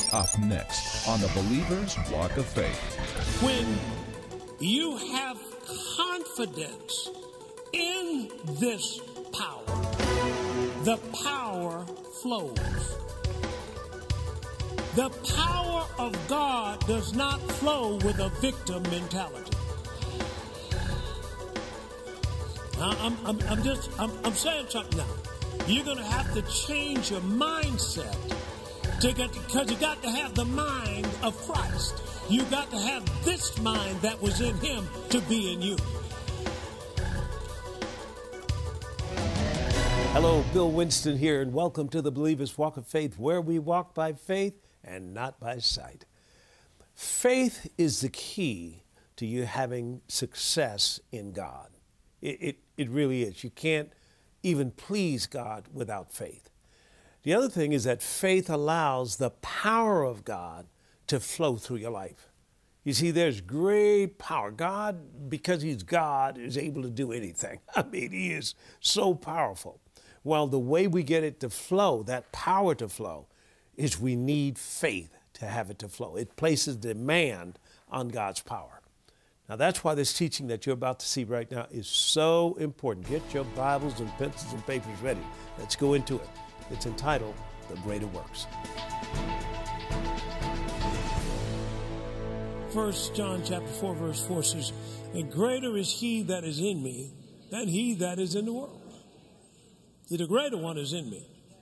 Up next on the Believer's Walk of Faith. When you have confidence in this power, the power flows. The power of God does not flow with a victim mentality. I'm saying something now. You're going to have to change your mindset because you got to have the mind of Christ. You got to have this mind that was in him to be in you. Hello, Bill Winston here, and welcome to the Believer's Walk of Faith, where we walk by faith and not by sight. Faith is the key to you having success in God. It really is. You can't even please God without faith. The other thing is that faith allows the power of God to flow through your life. You see, there's great power. God, because he's God, is able to do anything. I mean, he is so powerful. Well, the way we get it to flow, that power to flow, is we need faith to have it to flow. It places demand on God's power. Now, that's why this teaching that you're about to see right now is so important. Get your Bibles and pencils and papers ready. Let's go into it. It's entitled, The Greater Works. 1 John chapter 4, verse 4 says, "And greater is he that is in me than he that is in the world." See, the greater one is in me.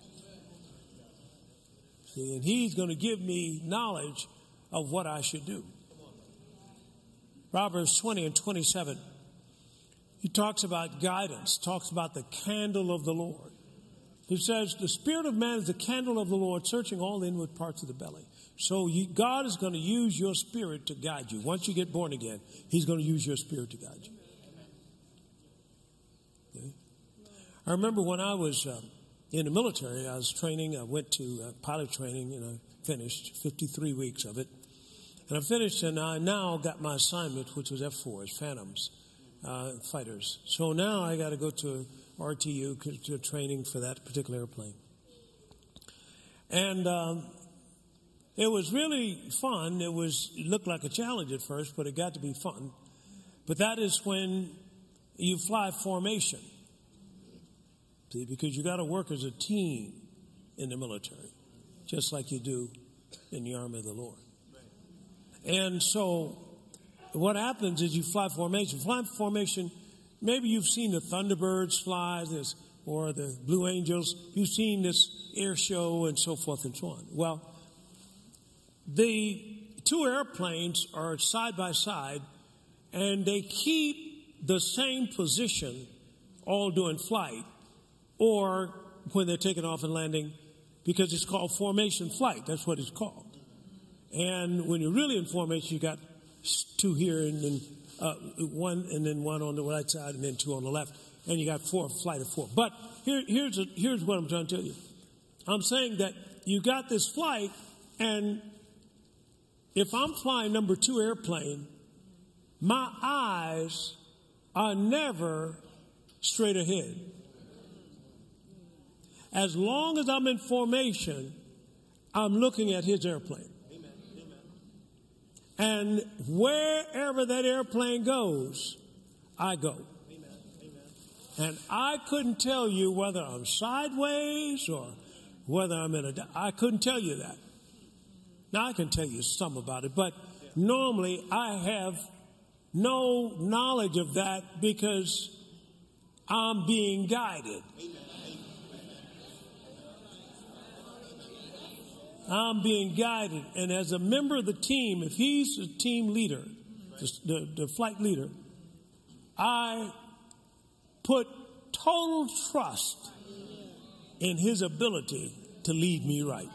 See, and he's going to give me knowledge of what I should do. Proverbs 20 and 27, he talks about guidance, talks about the candle of the Lord. He says, the spirit of man is the candle of the Lord, searching all the inward parts of the belly. So God is going to use your spirit to guide you. Once you get born again, he's going to use your spirit to guide you. Okay? I remember when I was in the military, I was training. I went to pilot training, and I finished 53 weeks of it. And I finished, and I now got my assignment, which was F4s, Phantoms, fighters. So now I got to go to RTU to training for that particular airplane. And it was really fun. It looked like a challenge at first, but it got to be fun. But that is when you fly formation. See, because you got to work as a team in the military, just like you do in the army of the Lord. And so what happens is you fly formation. Fly formation, maybe you've seen the Thunderbirds fly or the Blue Angels. You've seen this air show and so forth and so on. Well, the two airplanes are side by side, and they keep the same position all during flight or when they're taking off and landing, because it's called formation flight. That's what it's called. And when you're really in formation, you got two here and then one on the right side and then two on the left, and you got flight of four. But here's what I'm trying to tell you. I'm saying that you got this flight, and if I'm flying number 2 airplane, my eyes are never straight ahead. As long as I'm in formation, I'm looking at his airplane. And wherever that airplane goes, I go. And I couldn't tell you whether I'm sideways or whether I'm I couldn't tell you that. Now, I can tell you some about it, but normally I have no knowledge of that because I'm being guided. I'm being guided. And as a member of the team, if he's the team leader, the flight leader, I put total trust in his ability to lead me right.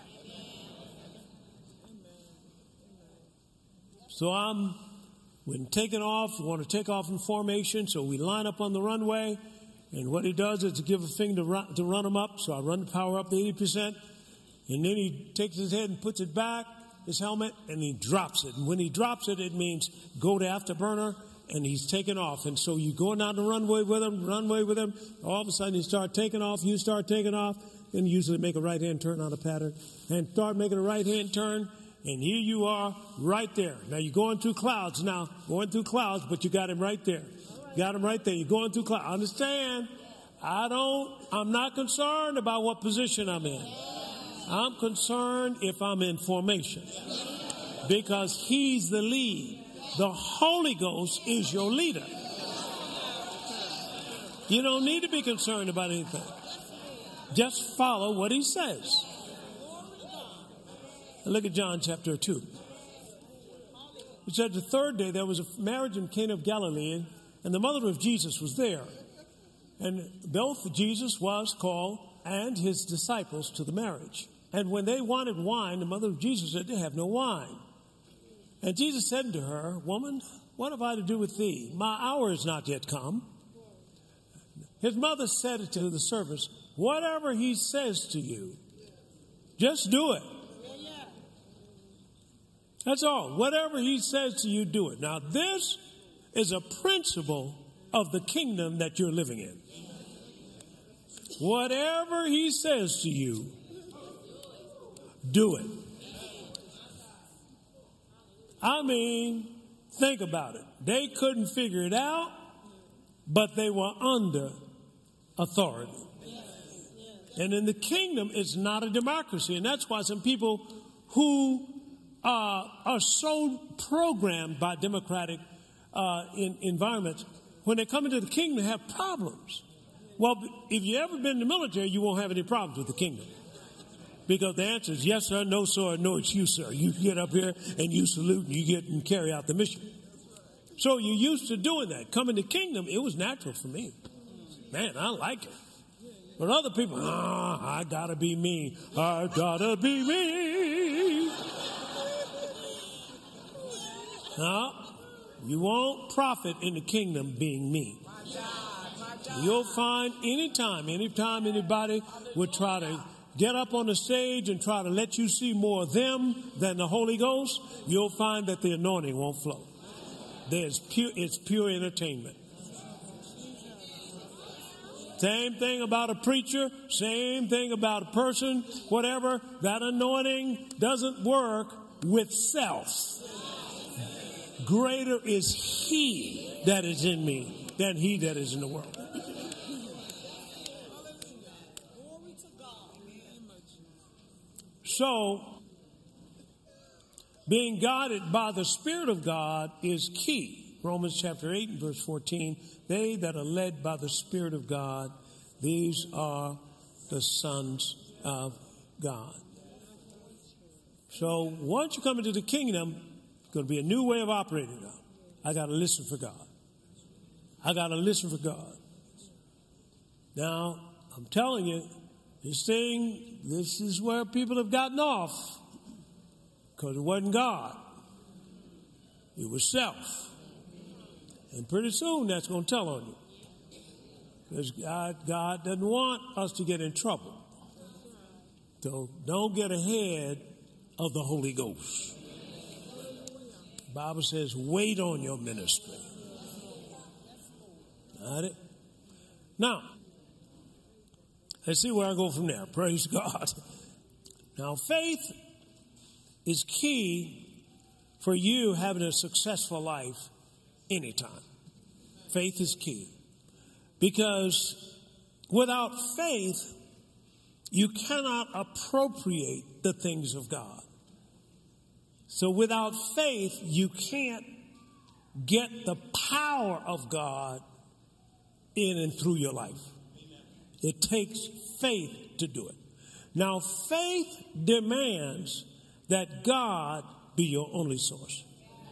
So when taking off, we want to take off in formation, so we line up on the runway, and what he does is to give a thing to run him up, so I run the power up to 80%, and then he takes his head and puts it back, his helmet, and he drops it. And when he drops it, it means go to afterburner, and he's taking off. And so you go down the runway with him, all of a sudden you start taking off, then you usually make a right-hand turn on a pattern, and start making a right-hand turn, And here you are right there. Now you're going through clouds now. Going through clouds, but you got him right there. Got him right there. You're going through clouds. Understand? I'm not concerned about what position I'm in. I'm concerned if I'm in formation. Because he's the lead. The Holy Ghost is your leader. You don't need to be concerned about anything. Just follow what he says. Look at John chapter 2. It said the third day there was a marriage in Cana of Galilee, and the mother of Jesus was there. And both Jesus was called and his disciples to the marriage. And when they wanted wine, the mother of Jesus said, they have no wine. And Jesus said unto her, Woman, what have I to do with thee? My hour is not yet come. His mother said to the servants, whatever he says to you, just do it. That's all. Whatever he says to you, do it. Now, this is a principle of the kingdom that you're living in. Whatever he says to you, do it. I mean, think about it. They couldn't figure it out, but they were under authority. And in the kingdom, it's not a democracy. And that's why some people who are so programmed by democratic environments, when they come into the kingdom, have problems. Well, if you've ever been in the military, you won't have any problems with the kingdom. Because the answer is yes, sir, no, sir, no excuse, sir. You get up here and you salute and you get and carry out the mission. So you're used to doing that. Coming to kingdom, it was natural for me. Man, I like it. But other people, I gotta be me. I gotta be me. No, you won't profit in the kingdom being me. You'll find anytime anybody would try to get up on the stage and try to let you see more of them than the Holy Ghost, you'll find that the anointing won't flow. It's pure entertainment. Same thing about a preacher, same thing about a person, whatever. That anointing doesn't work with self. Greater is he that is in me than he that is in the world. So, being guided by the Spirit of God is key. Romans chapter 8 and verse 14, they that are led by the Spirit of God, these are the sons of God. So once you come into the kingdom, it's going to be a new way of operating now. I got to listen for God. I got to listen for God. Now, I'm telling you, this is where people have gotten off. Because it wasn't God. It was self. And pretty soon that's going to tell on you. Because God doesn't want us to get in trouble. So don't get ahead of the Holy Ghost. The Bible says, wait on your ministry. Got it? Now, let's see where I go from there. Praise God. Now, faith is key for you having a successful life anytime. Faith is key. Because without faith, you cannot appropriate the things of God. So without faith, you can't get the power of God in and through your life. It takes faith to do it. Now, faith demands that God be your only source.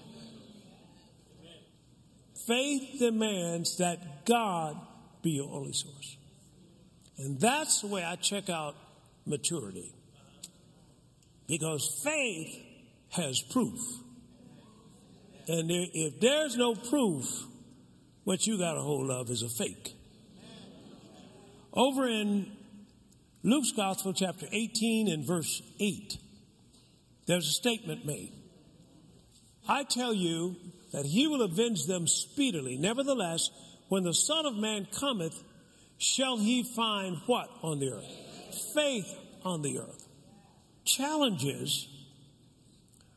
Faith demands that God be your only source. And that's the way I check out maturity. Because faith has proof. And if there's no proof, what you got a hold of is a fake. Over in Luke's Gospel, chapter 18 and verse 8, there's a statement made. I tell you that he will avenge them speedily. Nevertheless, when the Son of Man cometh, shall he find what on the earth? Faith on the earth. Challenges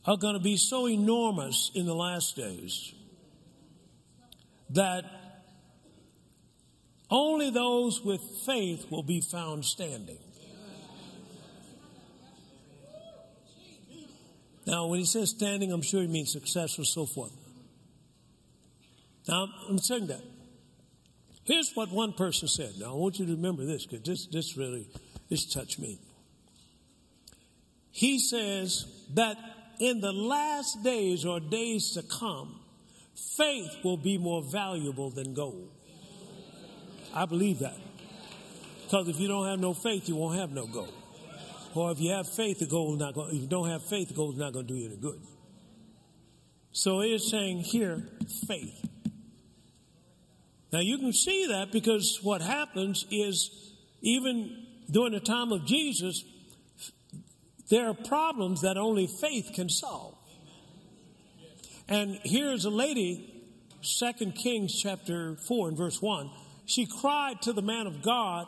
are going to be so enormous in the last days that only those with faith will be found standing. Now, when he says standing, I'm sure he means successful, so forth. Now, I'm saying that. Here's what one person said. Now, I want you to remember this, because this really touched me. He says that in the last days or days to come, faith will be more valuable than gold. I believe that. Because if you don't have no faith, you won't have no gold. Or if you have faith, the gold is not going. If you don't have faith, the gold is not going to do you any good. So it is saying here, faith. Now you can see that because what happens is even during the time of Jesus, there are problems that only faith can solve. And here's a lady, 2 Kings chapter 4 and verse 1. She cried to the man of God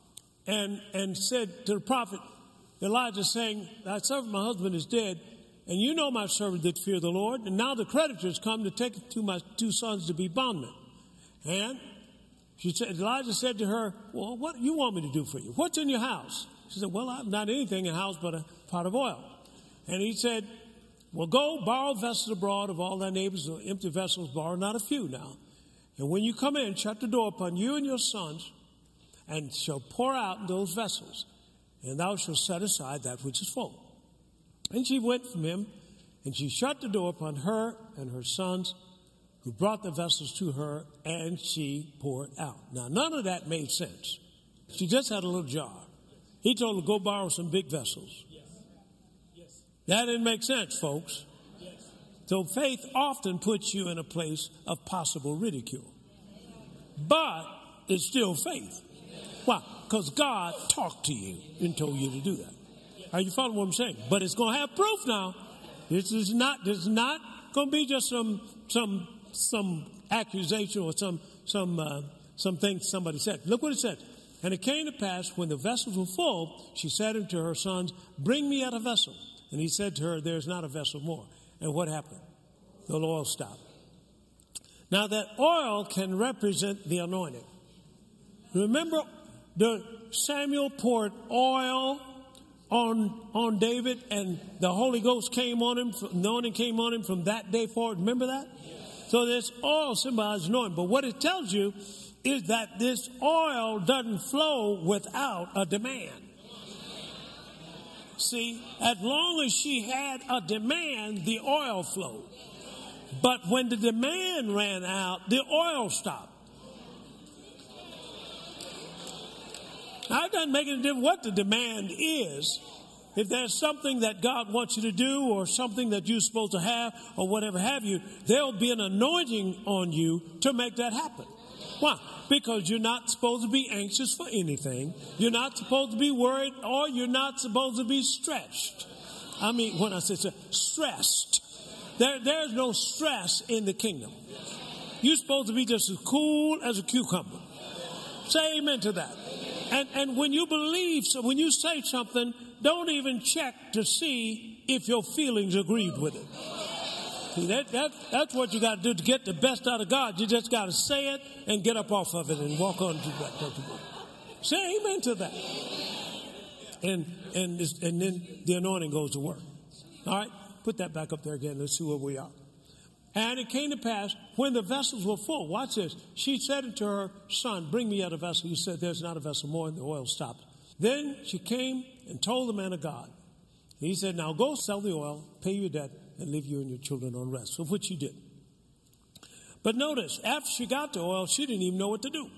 and said to the prophet Elijah, saying, "Thy servant, my husband, is dead, and you know my servant did fear the Lord, and now the creditors come to take to my 2 sons to be bondmen." And Elijah said to her, "Well, what do you want me to do for you? What's in your house?" She said, "Well, I've not anything in the house but a pot of oil." And he said, "Well, go borrow vessels abroad of all thy neighbors, or empty vessels, borrow not a few now. And when you come in, shut the door upon you and your sons, and shall pour out in those vessels, and thou shalt set aside that which is full." And she went from him, and she shut the door upon her and her sons, who brought the vessels to her, and she poured out. Now, none of that made sense. She just had a little jar. He told her, "Go borrow some big vessels." That didn't make sense, folks. So faith often puts you in a place of possible ridicule. But it's still faith. Why? Because God talked to you and told you to do that. Are you following what I'm saying? But it's going to have proof now. This is not going to be just some accusation or something somebody said. Look what it said. "And it came to pass, when the vessels were full, she said unto her sons, Bring me out a vessel. And he said to her, There's not a vessel more." And what happened? The oil stopped. Now that oil can represent the anointing. Remember, Samuel poured oil on David, and the Holy Ghost came on him, anointing came on him from that day forward. Remember that? So this oil symbolizes anointing. But what it tells you is that this oil doesn't flow without a demand. See, as long as she had a demand, the oil flowed. But when the demand ran out, the oil stopped. Now, it doesn't make any difference what the demand is. If there's something that God wants you to do or something that you're supposed to have or whatever have you, there'll be an anointing on you to make that happen. Why? Because you're not supposed to be anxious for anything. You're not supposed to be worried, or you're not supposed to be stretched. I mean, when I say stressed, there's no stress in the kingdom. You're supposed to be just as cool as a cucumber. Say amen to that. And when you believe, so when you say something, don't even check to see if your feelings agreed with it. See, that's what you got to do to get the best out of God. You just got to say it and get up off of it and walk on to that. Say amen to that. And then the anointing goes to work. All right, put that back up there again. Let's see where we are. "And it came to pass, when the vessels were full," watch this, "she said unto her son, Bring me out a vessel. He said, There's not a vessel more," and the oil stopped. Then she came and told the man of God. And he said, "Now go sell the oil, pay your debt, and leave you and your children on rest," of which she did. But notice, after she got the oil, she didn't even know what to do.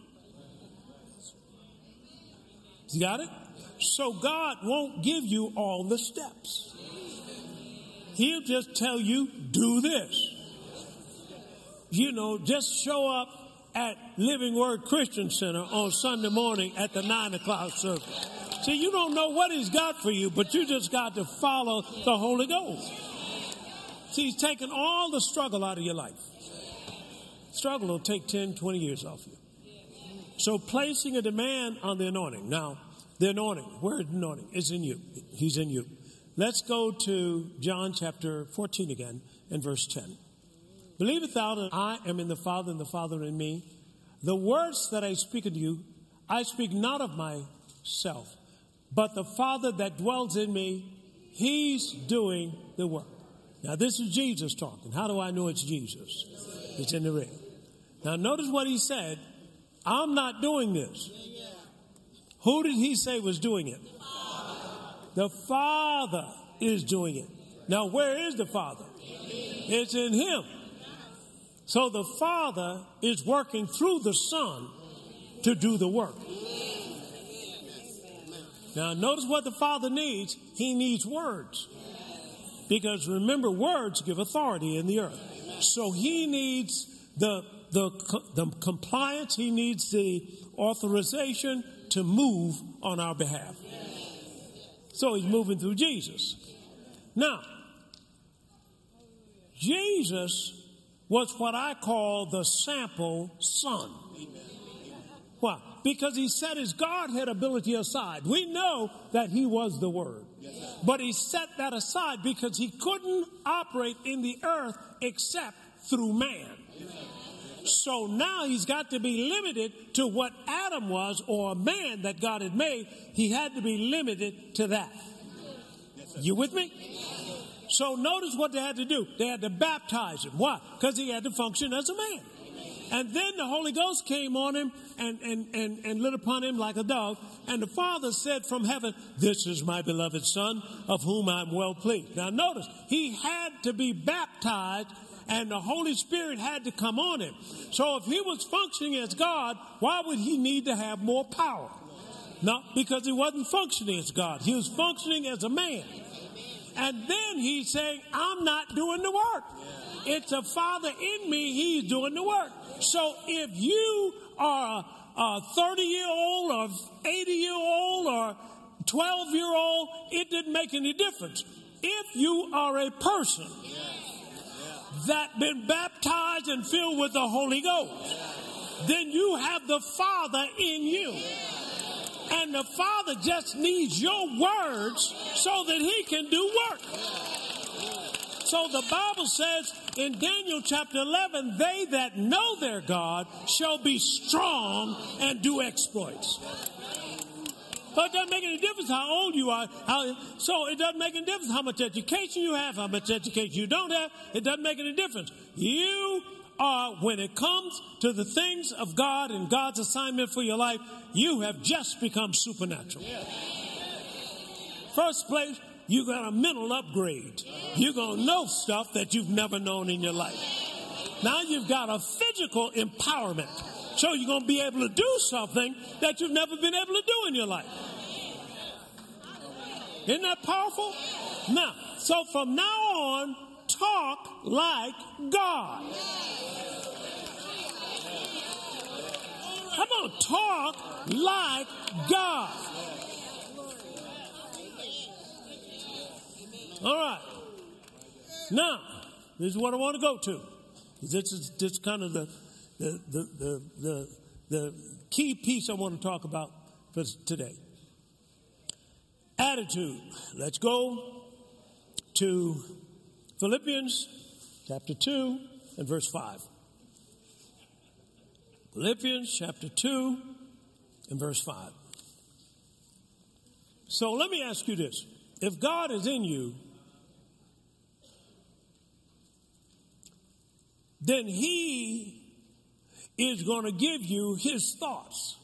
You got it? So God won't give you all the steps. He'll just tell you, do this. You know, just show up at Living Word Christian Center on Sunday morning at the 9 o'clock service. See, you don't know what He's got for you, but you just got to follow the Holy Ghost. See, He's taken all the struggle out of your life. Struggle will take 10, 20 years off you. So placing a demand on the anointing. Now, the anointing, where is the anointing? It's in you. He's in you. Let's go to John chapter 14 again and verse 10. Believeth thou that I am in the Father and the Father in me? The words that I speak unto you, I speak not of myself, but the Father that dwells in me, he's doing the work. Now this is Jesus talking. How do I know it's Jesus? It's in the ring. Now notice what he said. I'm not doing this. Who did he say was doing it? The Father is doing it. Now where is the Father? It's in him. So the Father is working through the Son to do the work. Now notice what the Father needs. He needs words. Because remember, words give authority in the earth. So he needs the compliance. He needs the authorization to move on our behalf. So he's moving through Jesus. Now, Jesus was what I call the sample son. Why? Because he set his Godhead ability aside. We know that he was the Word. But he set that aside because he couldn't operate in the earth except through man. So now he's got to be limited to what Adam was, or a man that God had made. He had to be limited to that. You with me? So notice what they had to do. They had to baptize him. Why? Because he had to function as a man. And then the Holy Ghost came on him and lit upon him like a dove. And the Father said from heaven, this is my beloved Son, of whom I'm well pleased. Now notice, he had to be baptized, and the Holy Spirit had to come on him. So if he was functioning as God, why would he need to have more power? No, because he wasn't functioning as God. He was functioning as a man. And then he's saying, I'm not doing the work. It's a Father in me. He's doing the work. So if you are a 30-year-old or 80-year-old or 12-year-old, it didn't make any difference. If you are a person that been baptized and filled with the Holy Ghost, then you have the Father in you. And the Father just needs your words so that he can do work. So the Bible says in Daniel chapter 11, they that know their God shall be strong and do exploits. But it doesn't make any difference how old you are. So it doesn't make any difference how much education you have, how much education you don't have. It doesn't make any difference. You are, when it comes to the things of God and God's assignment for your life, you have just become supernatural. First place, you got a mental upgrade. You're going to know stuff that you've never known in your life. Now you've got a physical empowerment. So you're going to be able to do something that you've never been able to do in your life. Isn't that powerful? Now, so from now on, talk like God. Come on, talk like God. All right. Now, this is what I want to go to. This is kind of the key piece I want to talk about for today. Attitude. Let's go to Philippians chapter 2 and verse 5. Philippians chapter 2 and verse 5. So let me ask you this. If God is in you, then he is going to give you his thoughts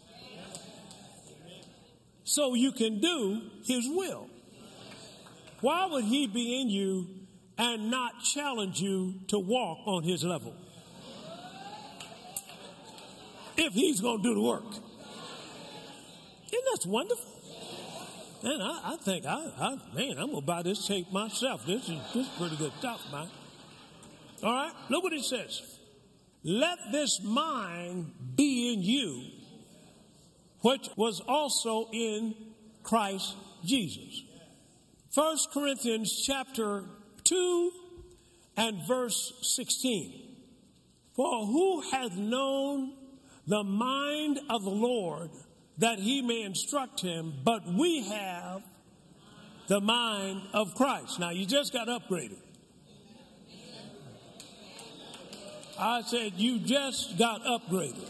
so you can do his will. Why would he be in you and not challenge you to walk on his level if he's going to do the work? Isn't that wonderful? Man, I think, I'm going to buy this tape myself. This is pretty good stuff, man. All right, look what it says. Let this mind be in you, which was also in Christ Jesus. 1 Corinthians chapter 2 and verse 16. For who hath known the mind of the Lord that he may instruct him? But we have the mind of Christ. Now, you just got upgraded. I said, you just got upgraded.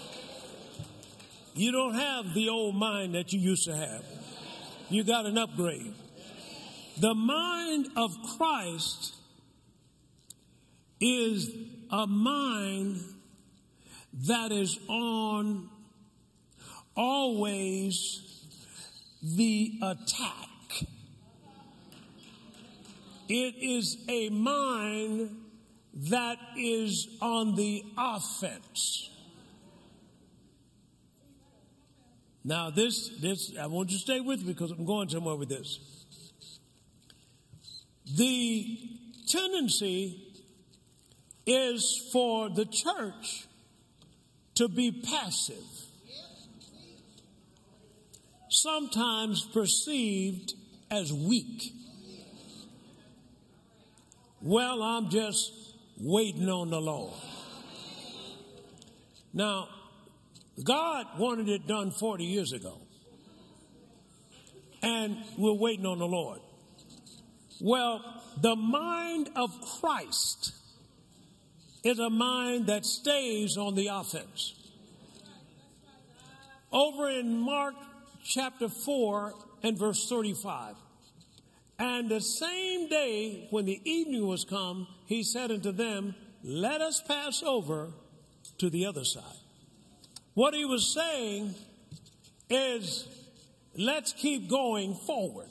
You don't have the old mind that you used to have. You got an upgrade. The mind of Christ is a mind that is on always the attack. It is a mind that is on the offense. Now, this, I want you to stay with me because I'm going somewhere with this. The tendency is for the church to be passive, sometimes perceived as weak. Well, I'm just waiting on the Lord. Now, God wanted it done 40 years ago, and we're waiting on the Lord. Well, the mind of Christ is a mind that stays on the offense. Over in Mark chapter 4 and verse 35, and the same day when the evening was come, he said unto them, let us pass over to the other side. What he was saying is, let's keep going forward.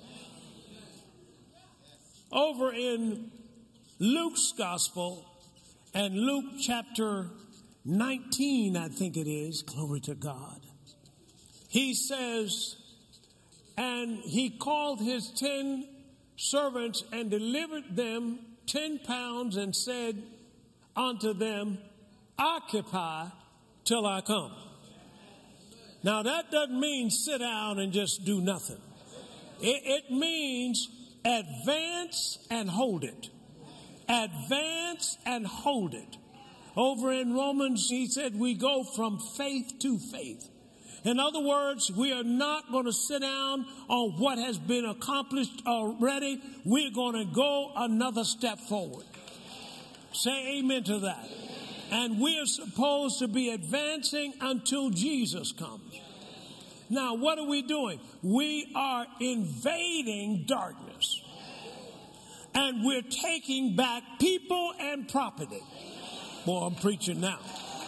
Over in Luke's gospel and Luke chapter 19, I think it is, glory to God. He says, and he called his 10 servants and delivered them 10 pounds and said unto them, occupy till I come. Now that doesn't mean sit down and just do nothing. It means advance and hold it. Advance and hold it. Over in Romans, he said we go from faith to faith. In other words, we are not going to sit down on what has been accomplished already. We're going to go another step forward. Say amen to that. And we are supposed to be advancing until Jesus comes. Now, what are we doing? We are invading darkness. And we're taking back people and property. Boy, I'm preaching now.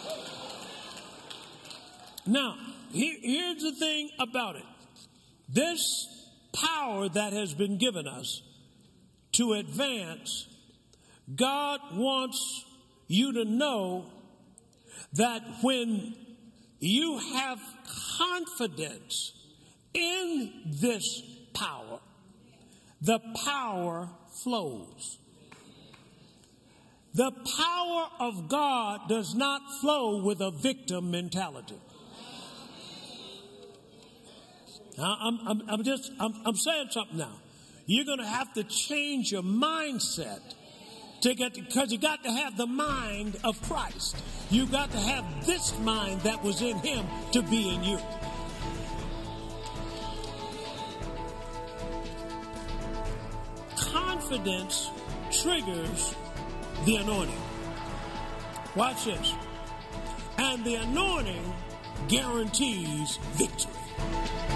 Now, here's the thing about it. This power that has been given us to advance, God wants you to know that when you have confidence in this power, the power flows. The power of God does not flow with a victim mentality. Now, I'm saying something now. You're going to have to change your mindset because you got to have the mind of Christ. You got to have this mind that was in him to be in you. Confidence triggers the anointing. Watch this. And the anointing guarantees victory.